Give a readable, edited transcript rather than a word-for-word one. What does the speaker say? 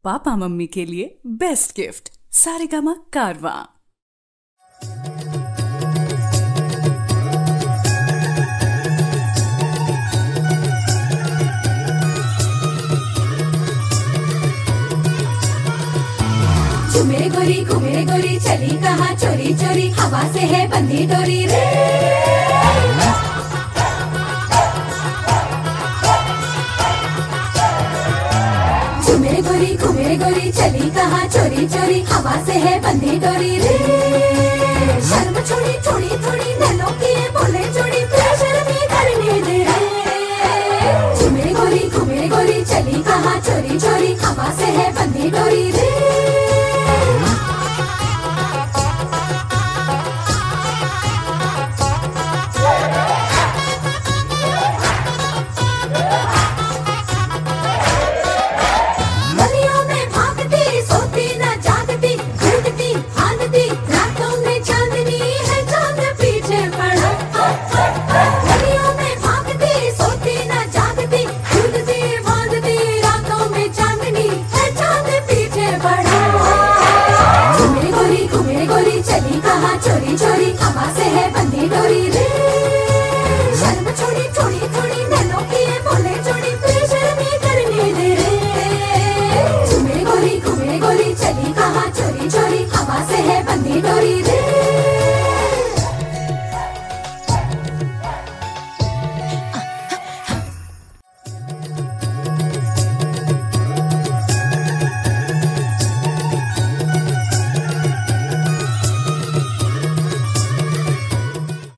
Papa mummy के लिए best gift Saregama कारवां। झूमे गोरी चली कहाँ चोरी चोरी, हवा से है बंधी डोरी रे। घूमे गोरी चली कहाँ चोरी चोरी, हवा से है बंधी डोरी रे। शर्म छोड़ी थोड़ी थोड़ी नैनों की बोले जोड़ी, प्रेशर भी करने दे रे। घूमे गोरी चली कहाँ चोरी चोरी, हवा से है